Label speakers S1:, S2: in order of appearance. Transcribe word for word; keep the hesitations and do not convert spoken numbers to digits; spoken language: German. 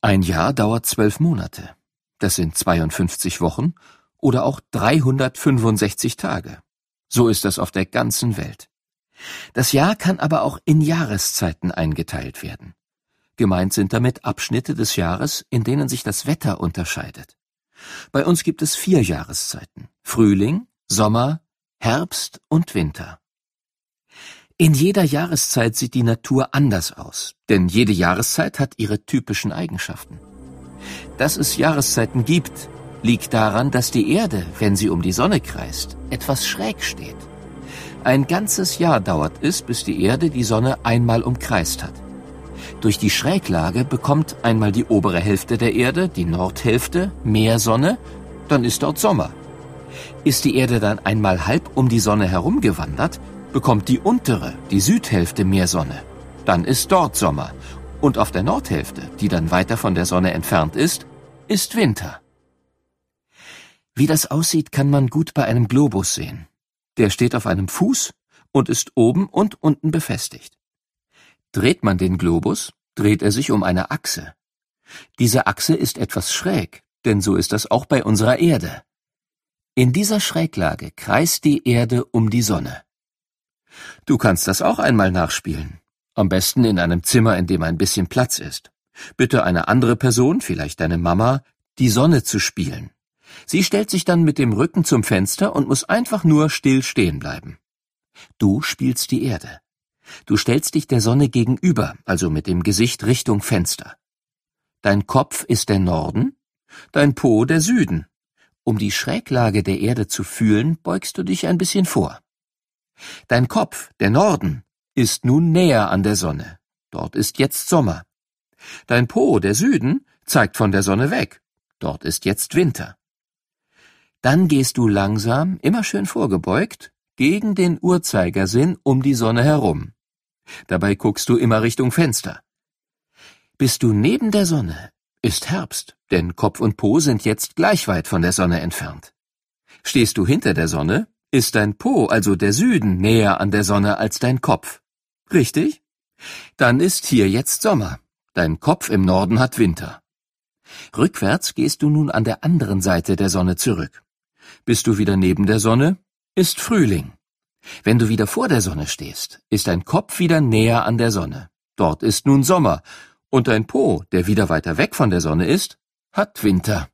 S1: Ein Jahr dauert zwölf Monate. Das sind zweiundfünfzig Wochen oder auch dreihundertfünfundsechzig Tage. So ist das auf der ganzen Welt. Das Jahr kann aber auch in Jahreszeiten eingeteilt werden. Gemeint sind damit Abschnitte des Jahres, in denen sich das Wetter unterscheidet. Bei uns gibt es vier Jahreszeiten: Frühling, Sommer, Herbst und Winter. In jeder Jahreszeit sieht die Natur anders aus, denn jede Jahreszeit hat ihre typischen Eigenschaften. Dass es Jahreszeiten gibt, liegt daran, dass die Erde, wenn sie um die Sonne kreist, etwas schräg steht. Ein ganzes Jahr dauert es, bis die Erde die Sonne einmal umkreist hat. Durch die Schräglage bekommt einmal die obere Hälfte der Erde, die Nordhälfte, mehr Sonne, dann ist dort Sommer. Ist die Erde dann einmal halb um die Sonne herumgewandert, bekommt die untere, die Südhälfte mehr Sonne. Dann ist dort Sommer. Und auf der Nordhälfte, die dann weiter von der Sonne entfernt ist, ist Winter. Wie das aussieht, kann man gut bei einem Globus sehen. Der steht auf einem Fuß und ist oben und unten befestigt. Dreht man den Globus, dreht er sich um eine Achse. Diese Achse ist etwas schräg, denn so ist das auch bei unserer Erde. In dieser Schräglage kreist die Erde um die Sonne. Du kannst das auch einmal nachspielen. Am besten in einem Zimmer, in dem ein bisschen Platz ist. Bitte eine andere Person, vielleicht deine Mama, die Sonne zu spielen. Sie stellt sich dann mit dem Rücken zum Fenster und muss einfach nur still stehen bleiben. Du spielst die Erde. Du stellst dich der Sonne gegenüber, also mit dem Gesicht Richtung Fenster. Dein Kopf ist der Norden, dein Po der Süden. Um die Schräglage der Erde zu fühlen, beugst du dich ein bisschen vor. Dein Kopf, der Norden, ist nun näher an der Sonne. Dort ist jetzt Sommer. Dein Po, der Süden, zeigt von der Sonne weg. Dort ist jetzt Winter. Dann gehst du langsam, immer schön vorgebeugt, gegen den Uhrzeigersinn um die Sonne herum. Dabei guckst du immer Richtung Fenster. Bist du neben der Sonne, ist Herbst, denn Kopf und Po sind jetzt gleich weit von der Sonne entfernt. Stehst du hinter der Sonne, ist dein Po, also der Süden, näher an der Sonne als dein Kopf. Richtig? Dann ist hier jetzt Sommer. Dein Kopf im Norden hat Winter. Rückwärts gehst du nun an der anderen Seite der Sonne zurück. Bist du wieder neben der Sonne, ist Frühling. Wenn du wieder vor der Sonne stehst, ist dein Kopf wieder näher an der Sonne. Dort ist nun Sommer. Und dein Po, der wieder weiter weg von der Sonne ist, hat Winter.